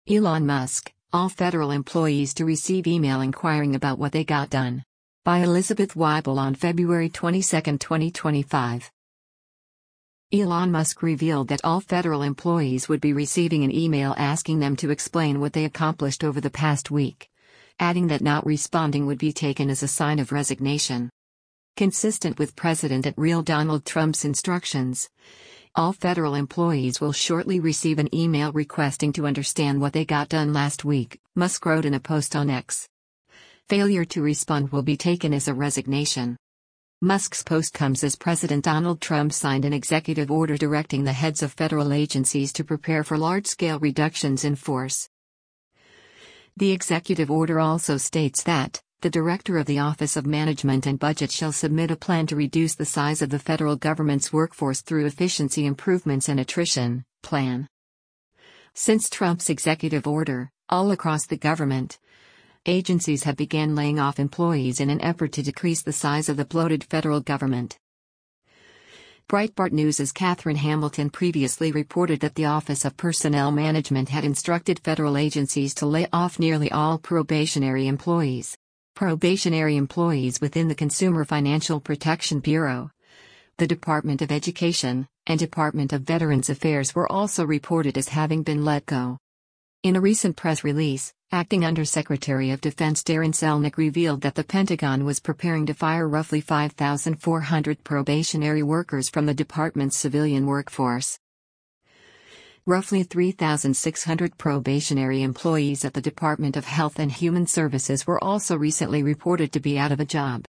Elon Musk, all federal employees to receive email inquiring about what they got done. By Elizabeth Weibel on February 22, 2025. Elon Musk revealed that all federal employees would be receiving an email asking them to explain what they accomplished over the past week, adding that not responding would be taken as a sign of resignation. Consistent with President-at-Real Donald Trump's instructions, all federal employees will shortly receive an email requesting to understand what they got done last week, Musk wrote in a post on X. Failure to respond will be taken as a resignation. Musk's post comes as President Donald Trump signed an executive order directing the heads of federal agencies to prepare for large-scale reductions in force. The executive order also states that the Director of the Office of Management and Budget shall submit a plan to reduce the size of the federal government's workforce through efficiency improvements and attrition plan. Since Trump's executive order, all across the government, agencies have begun laying off employees in an effort to decrease the size of the bloated federal government. Breitbart News' Catherine Hamilton previously reported that the Office of Personnel Management had instructed federal agencies to lay off nearly all probationary employees. Probationary employees within the Consumer Financial Protection Bureau, the Department of Education, and Department of Veterans Affairs were also reported as having been let go. In a recent press release, Acting Undersecretary of Defense Darren Selnick revealed that the Pentagon was preparing to fire roughly 5,400 probationary workers from the department's civilian workforce. Roughly 3,600 probationary employees at the Department of Health and Human Services were also recently reported to be out of a job.